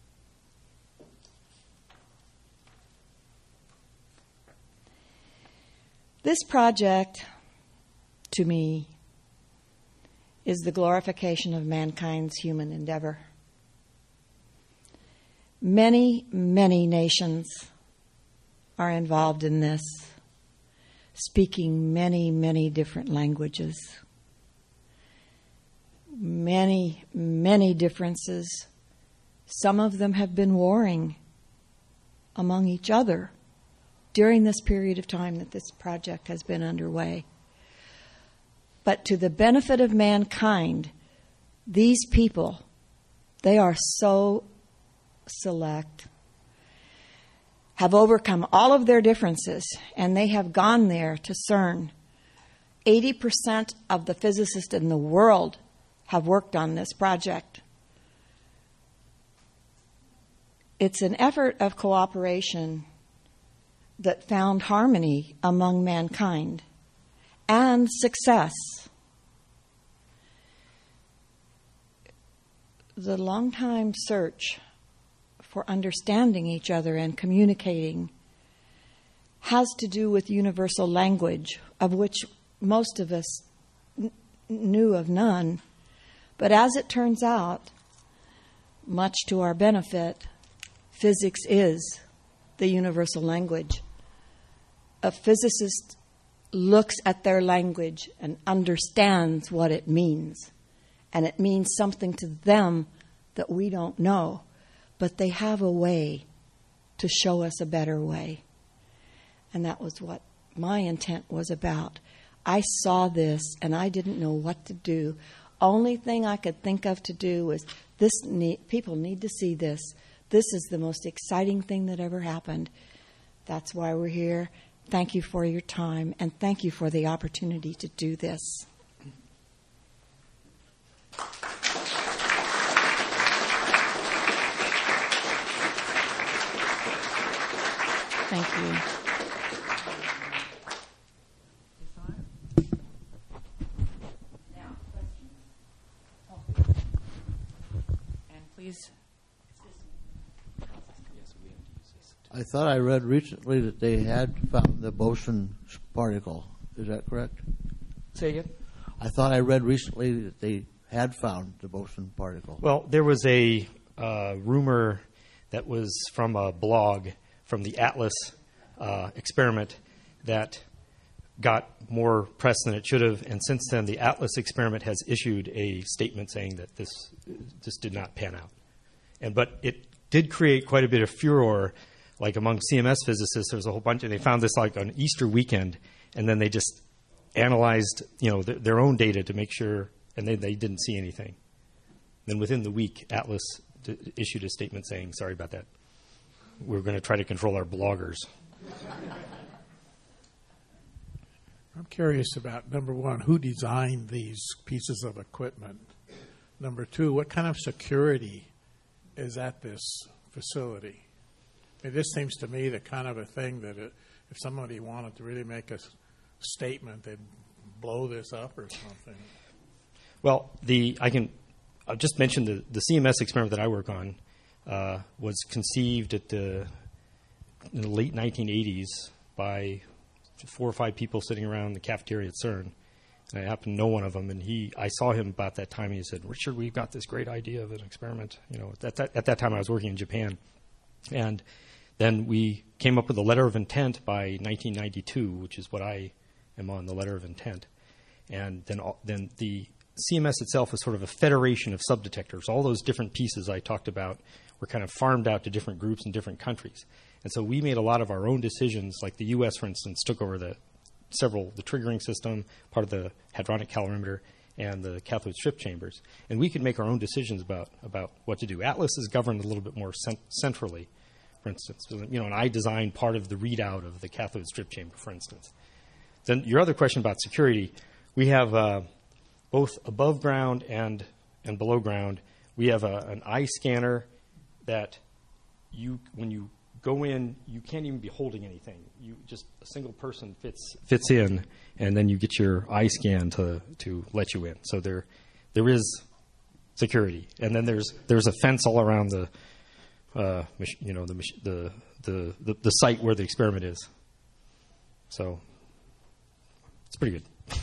This project, to me, is the glorification of mankind's human endeavor. Many, many nations are involved in this, speaking many, many different languages. Many, many differences. Some of them have been warring among each other during this period of time that this project has been underway. But to the benefit of mankind, these people, they are so select, have overcome all of their differences, and they have gone there to CERN. 80% of the physicists in the world have worked on this project. It's an effort of cooperation that found harmony among mankind and success. The long-time search for understanding each other and communicating has to do with universal language, of which most of us knew of none. But as it turns out, much to our benefit, physics is the universal language. A physicist looks at their language and understands what it means. And it means something to them that we don't know. But they have a way to show us a better way. And that was what my intent was about. I saw this and I didn't know what to do. Only thing I could think of to do was people need to see this. This is the most exciting thing that ever happened. That's why we're here. Thank you for your time, and thank you for the opportunity to do this. Thank you. Now, questions? And please. I thought I read recently that they had found the boson particle. Is that correct? Say again? I thought I read recently that they had found the boson particle? Well, there was a rumor that was from a blog from the Atlas experiment that got more press than it should have, and since then the Atlas experiment has issued a statement saying that this did not pan out. But it did create quite a bit of furor, like among CMS physicists. There was a whole bunch, and they found this like on Easter weekend, and then they just analyzed their own data to make sure, and they didn't see anything. Then within the week, Atlas issued a statement saying, sorry about that. We're going to try to control our bloggers. I'm curious about, number one, who designed these pieces of equipment? Number two, what kind of security is at this facility? I mean, this seems to me the kind of a thing that if somebody wanted to really make a statement, they'd blow this up or something. Well, I'll just mention the CMS experiment that I work on was conceived in the late 1980s by 4 or 5 people sitting around the cafeteria at CERN. And I happen to know one of them, and I saw him about that time, and he said, Richard, we've got this great idea of an experiment. At that time I was working in Japan. And then we came up with a letter of intent by 1992, which is what I am on, the letter of intent. And then the CMS itself was sort of a federation of subdetectors. All those different pieces I talked about were kind of farmed out to different groups in different countries. And so we made a lot of our own decisions, like the U.S., for instance, took over the triggering system, part of the hadronic calorimeter, and the cathode strip chambers. And we could make our own decisions about what to do. Atlas is governed a little bit more centrally, for instance. And I designed part of the readout of the cathode strip chamber, for instance. Then your other question about security, we have both above ground and below ground. We have an eye scanner that when you go in, you can't even be holding anything. A single person fits in, and then you get your eye scan to let you in. So there is security, and then there's a fence all around the site where the experiment is. So it's pretty good.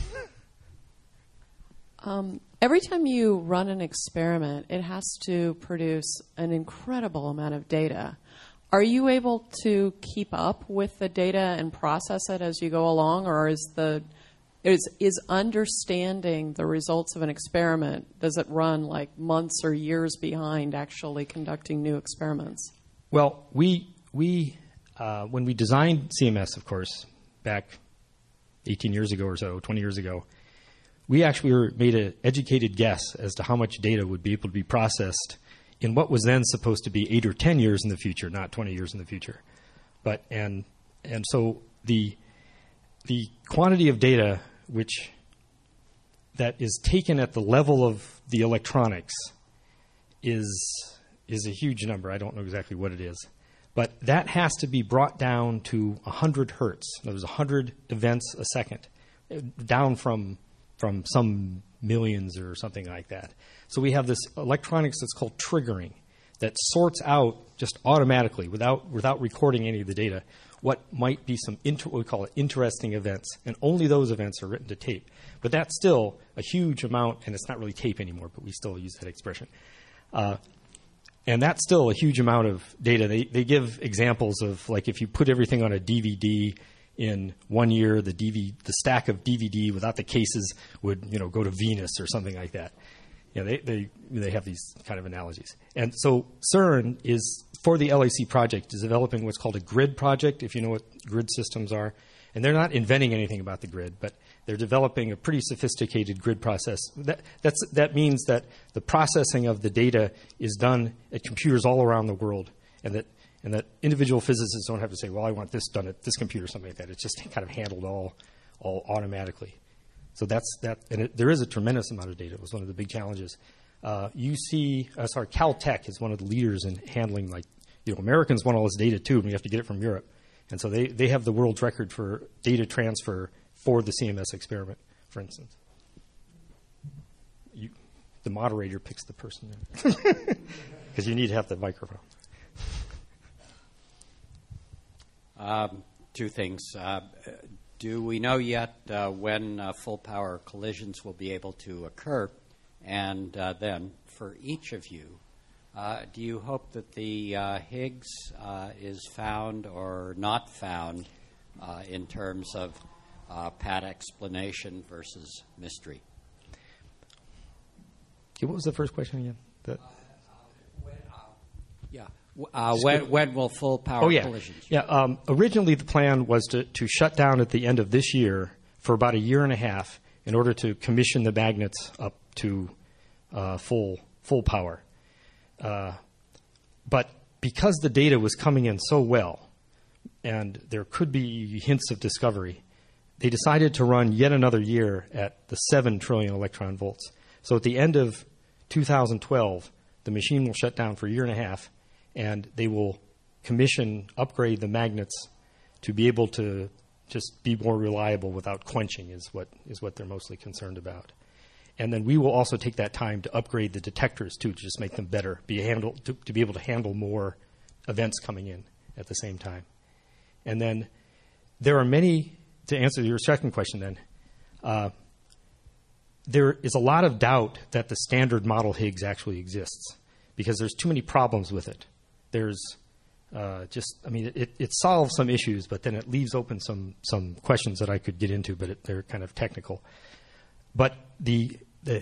Every time you run an experiment, it has to produce an incredible amount of data. Are you able to keep up with the data and process it as you go along, or is understanding the results of an experiment, does it run like months or years behind actually conducting new experiments? Well, we when we designed CMS, of course, back 18 years ago or so, 20 years ago, we actually made an educated guess as to how much data would be able to be processed in what was then supposed to be 8 or 10 years in the future, not 20 years in the future. And so the quantity of data that is taken at the level of the electronics is a huge number. I don't know exactly what it is. But that has to be brought down to 100 hertz. There's 100 events a second, down from some millions or something like that. So we have this electronics that's called triggering that sorts out just automatically without recording any of the data what might be some what we call it interesting events, and only those events are written to tape. But that's still a huge amount, and it's not really tape anymore, but we still use that expression. And that's still a huge amount of data. They give examples of, like, if you put everything on a DVD in 1 year, the stack of DVD without the cases would, go to Venus or something like that. They have these kind of analogies. And so CERN is, for the LHC project, is developing what's called a grid project, if you know what grid systems are. And they're not inventing anything about the grid, but they're developing a pretty sophisticated grid process. That means that the processing of the data is done at computers all around the world, and that individual physicists don't have to say, well, I want this done at this computer or something like that. It's just kind of handled all automatically. So there is a tremendous amount of data. It was one of the big challenges. Caltech is one of the leaders in handling, Americans want all this data too, and we have to get it from Europe. And so they have the world's record for data transfer for the CMS experiment, for instance. The moderator picks the person because you need to have the microphone. Two things. Do we know yet when full power collisions will be able to occur? And then, for each of you, do you hope that the Higgs is found or not found in terms of pat explanation versus mystery? Okay, what was the first question again? When will full power collisions? Yeah. Originally, the plan was to shut down at the end of this year for about a year and a half in order to commission the magnets up to full power. But because the data was coming in so well, and there could be hints of discovery, they decided to run yet another year at the 7 trillion electron volts. So at the end of 2012, the machine will shut down for a year and a half, and they will upgrade the magnets to be able to just be more reliable without quenching is what they're mostly concerned about. And then we will also take that time to upgrade the detectors too, to just make them better, to be able to handle more events coming in at the same time. And then there are many, to answer your second question then, there is a lot of doubt that the standard model Higgs actually exists because there's too many problems with it. There's it solves some issues, but then it leaves open some questions that I could get into, but they're kind of technical. But the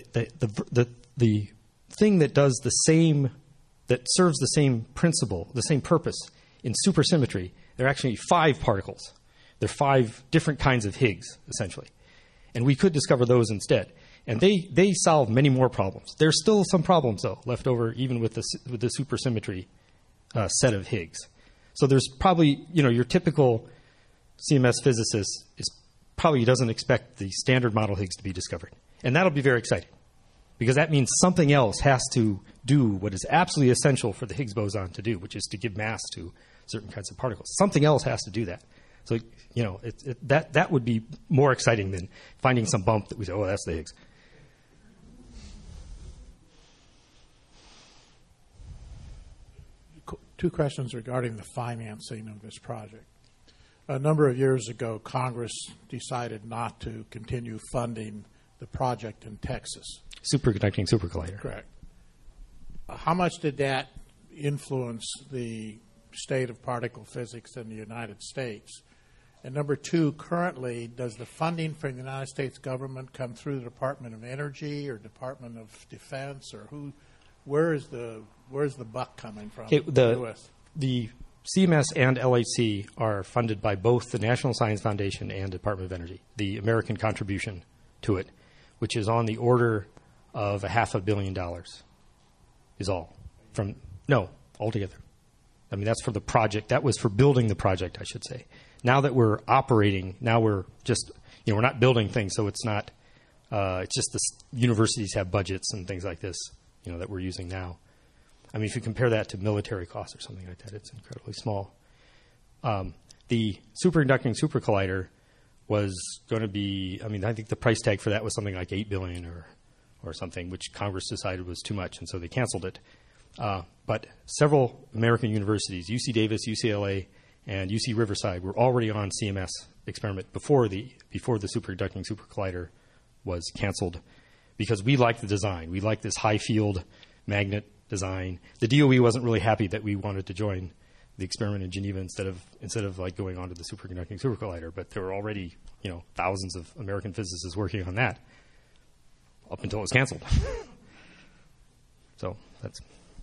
thing that does that serves the same principle, the same purpose in supersymmetry, there are actually 5 particles. There are 5 different kinds of Higgs, essentially. And we could discover those instead. And they solve many more problems. There's still some problems, though, left over even with the supersymmetry set of Higgs. So there's probably, your typical CMS physicist probably doesn't expect the standard model Higgs to be discovered. And that'll be very exciting because that means something else has to do what is absolutely essential for the Higgs boson to do, which is to give mass to certain kinds of particles. Something else has to do that. So, that would be more exciting than finding some bump that we say, oh, that's the Higgs. Two questions regarding the financing of this project. A number of years ago, Congress decided not to continue funding the project in Texas. Superconducting supercollider. Correct. How much did that influence the state of particle physics in the United States? And number 2, currently, does the funding from the United States government come through the Department of Energy or Department of Defense, or where's the buck coming from? Okay, the CMS and LHC are funded by both the National Science Foundation and Department of Energy. The American contribution to it, which is on the order of $500 million, is all. Altogether. I mean, that's for the project. That was for building the project, I should say. Now that we're operating, now we're just, we're not building things, so it's not, it's just the universities have budgets and things like this, that we're using now. I mean, if you compare that to military costs or something like that, it's incredibly small. The superconducting supercollider was going to be, I think the price tag for that was something like $8 billion or something, which Congress decided was too much, and so they canceled it. But several American universities, UC Davis, UCLA, and UC Riverside, were already on CMS experiment before the superconducting supercollider was canceled because we liked the design. We liked this high field magnet design. The DOE wasn't really happy that we wanted to join the experiment in Geneva instead of like going on to the superconducting supercollider, but there were already thousands of American physicists working on that up until it was canceled. So that's.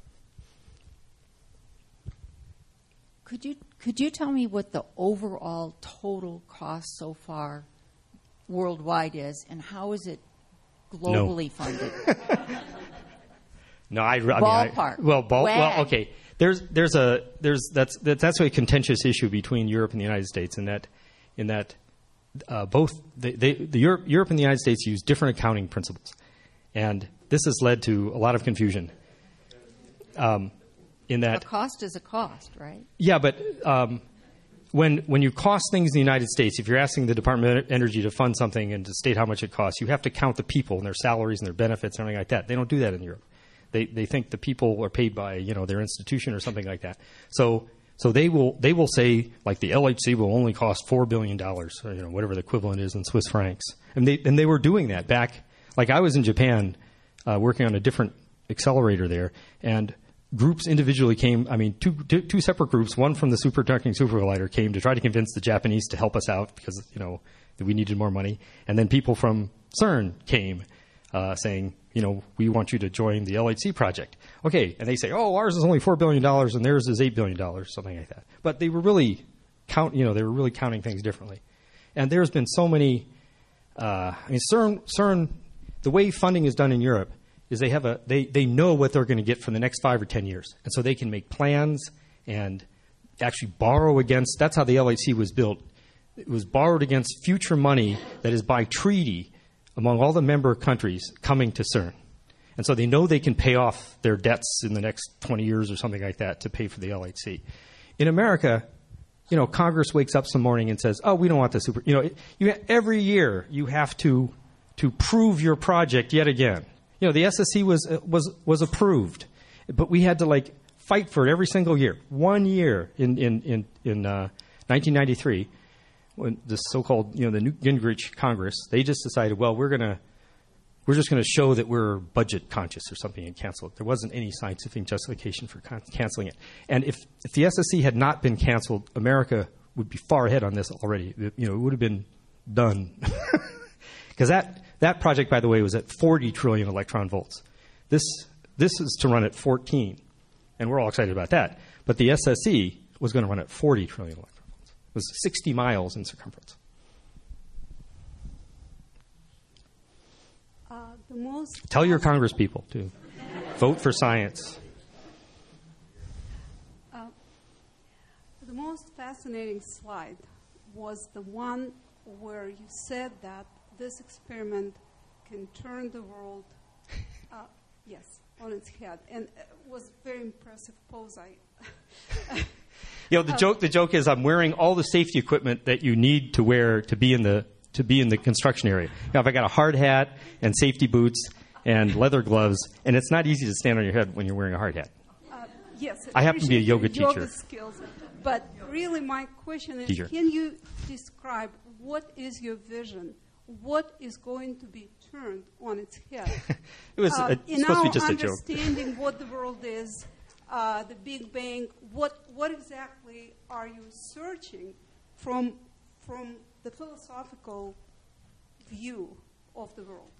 Could you tell me what the overall total cost so far worldwide is, and how is it globally funded? No, ballpark. Okay. That's a contentious issue between Europe and the United States in that both Europe and the United States use different accounting principles, and this has led to a lot of confusion. In that a cost is a cost, right? Yeah, but when you cost things in the United States, if you're asking the Department of Energy to fund something and to state how much it costs, you have to count the people and their salaries and their benefits and everything like that. They don't do that in Europe. They think the people are paid by their institution or something like that. So they will say, like, the LHC will only cost $4 billion, or whatever the equivalent is in Swiss francs. And they were doing that back. Like, I was in Japan working on a different accelerator there, and groups individually came. I mean, two separate groups. One from the superconducting supercollider came to try to convince the Japanese to help us out because that we needed more money, and then people from CERN came saying, we want you to join the LHC project. Okay, and they say, oh, ours is only $4 billion and theirs is $8 billion, something like that. But they were really counting things differently. And there's been so many. CERN, the way funding is done in Europe is they know what they're going to get for the next 5 or 10 years, and so they can make plans and actually borrow against. That's how the LHC was built. It was borrowed against future money that is by treaty among all the member countries coming to CERN, and so they know they can pay off their debts in the next 20 years or something like that to pay for the LHC. In America, Congress wakes up some morning and says, "Oh, we don't want the super." Every year you have to prove your project yet again. The SSC was approved, but we had to fight for it every single year. 1 year in 1993, when the so-called the Newt Gingrich Congress, they just decided, well, we're just going to show that we're budget conscious or something and cancel it. There wasn't any scientific justification for canceling it. And if the SSC had not been canceled, America would be far ahead on this already. It would have been done. Because that project, by the way, was at 40 trillion electron volts. This is to run at 14, and we're all excited about that. But the SSE was going to run at 40 trillion electron volts. It was 60 miles in circumference. Tell your Congress people to vote for science. The most fascinating slide was the one where you said that this experiment can turn the world, on its head, and it was a very impressive pose. The joke is I'm wearing all the safety equipment that you need to wear to be in the construction area. If I got a hard hat and safety boots and leather gloves, and it's not easy to stand on your head when you're wearing a hard hat. Yes, I happen to be a yoga teacher. Skills, but really, my question is: Teacher. Can you describe what is your vision? What is going to be turned on its head? It was in supposed our to be just a joke. understanding what the world is, the Big Bang. What exactly are you searching from the philosophical view of the world?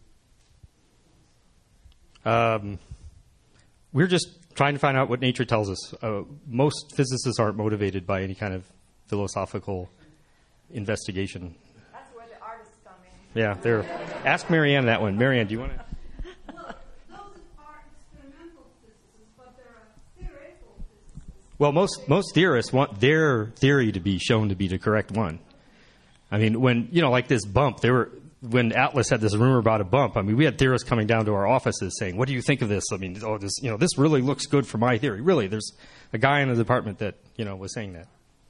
We're just trying to find out what nature tells us. Most physicists aren't motivated by any kind of philosophical investigation. That's where the artists come in. Yeah, ask Marianne that one. Marianne, do you want to? Well, those are experimental physicists, but there are theoretical physicists. Well, most theorists want their theory to be shown to be the correct one. I mean, when like this bump, when Atlas had this rumor about a bump, I mean, we had theorists coming down to our offices saying, "What do you think of this?" I mean, this really looks good for my theory. Really, there's a guy in the department that was saying that.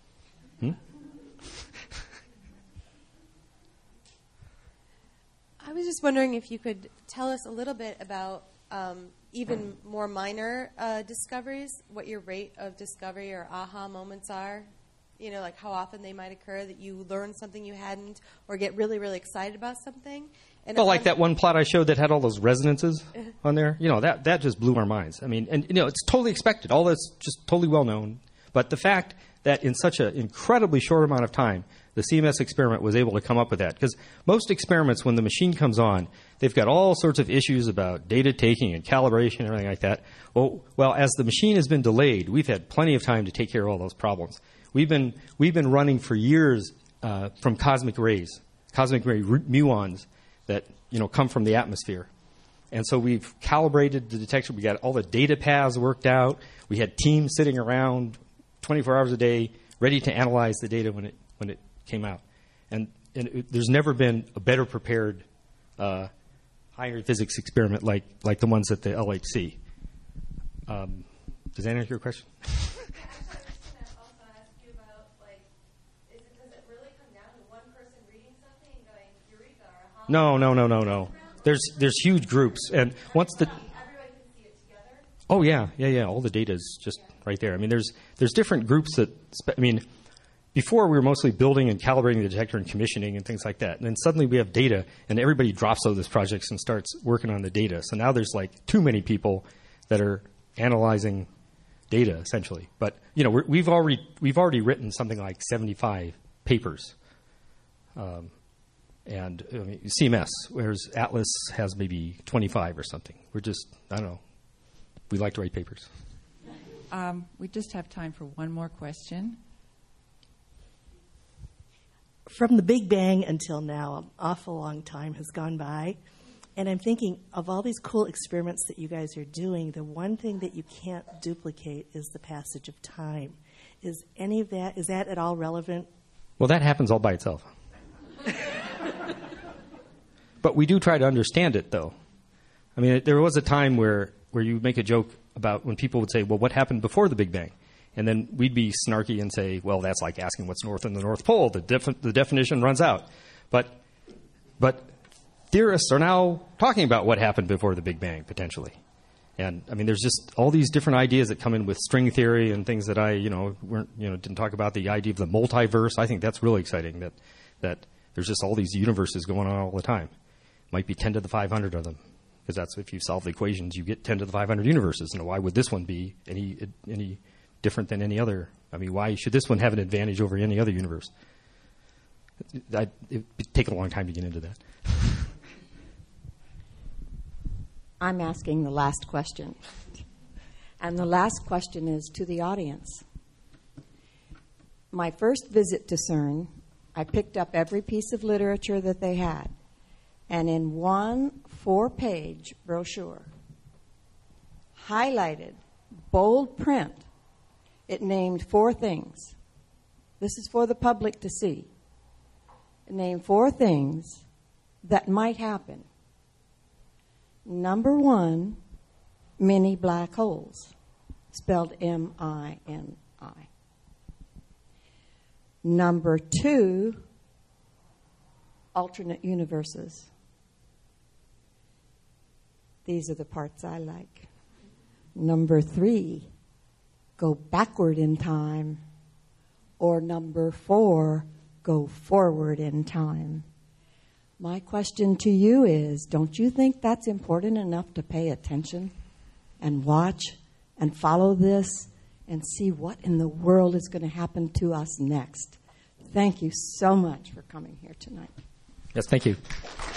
I was just wondering if you could tell us a little bit about even more minor discoveries, what your rate of discovery or aha moments are. Like how often they might occur that you learn something you hadn't or get really, really excited about something. And like that one plot I showed that had all those resonances on there. That just blew our minds. I mean, and it's totally expected. All that's just totally well known. But the fact that in such an incredibly short amount of time, the CMS experiment was able to come up with that. Because most experiments, when the machine comes on, they've got all sorts of issues about data taking and calibration and everything like that. Well, as the machine has been delayed, we've had plenty of time to take care of all those problems. We've been running for years from cosmic ray muons that come from the atmosphere, and so we've calibrated the detection. We got all the data paths worked out. We had teams sitting around 24 hours a day, ready to analyze the data when it came out. And there's never been a better prepared higher physics experiment like the ones at the LHC. Does that answer your question? No. There's huge groups, and once the everybody can see it together. Oh yeah. All the data is just right there. I mean, there's different groups that. before we were mostly building and calibrating the detector and commissioning and things like that. And then suddenly we have data, and everybody drops out of those projects and starts working on the data. So now there's like too many people that are analyzing data, essentially. But we've already written something like 75 papers, and CMS, whereas Atlas has maybe 25 or something. We're just, I don't know. We like to write papers. We just have time for one more question. From the Big Bang until now, an awful long time has gone by. And I'm thinking of all these cool experiments that you guys are doing, the one thing that you can't duplicate is the passage of time. Is that at all relevant? Well, that happens all by itself. But we do try to understand it, though. I mean, there was a time where you make a joke about when people would say, well, what happened before the Big Bang? And then we'd be snarky and say, well, that's like asking what's north in the North Pole. The definition runs out. But theorists are now talking about what happened before the Big Bang, potentially. And, I mean, there's just all these different ideas that come in with string theory and things that I, didn't talk about. The idea of the multiverse. I think that's really exciting, that there's just all these universes going on all the time. Might be 10 to the 500 of them. Because that's, if you solve the equations, you get 10 to the 500 universes. And why would this one be any different than any other? I mean, why should this one have an advantage over any other universe? It would take a long time to get into that. I'm asking the last question. And the last question is to the audience. My first visit to CERN, I picked up every piece of literature that they had. And in one 4-page brochure, highlighted, bold print, it named 4 things. This is for the public to see. It named 4 things that might happen. Number 1, mini black holes, spelled M-I-N-I. Number 2, alternate universes. These are the parts I like. Number 3, go backward in time. Or number 4, go forward in time. My question to you is, don't you think that's important enough to pay attention and watch and follow this and see what in the world is going to happen to us next? Thank you so much for coming here tonight. Yes, thank you.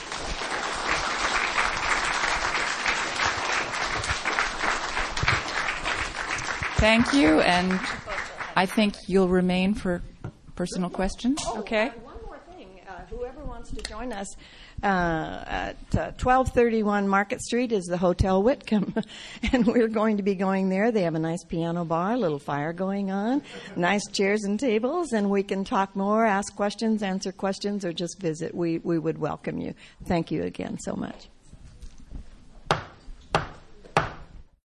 Thank you, and I think you'll remain for personal questions. Okay. One more thing. Whoever wants to join us at 1231 Market Street is the Hotel Whitcomb, and we're going to be going there. They have a nice piano bar, a little fire going on, nice chairs and tables, and we can talk more, ask questions, answer questions, or just visit. We would welcome you. Thank you again so much.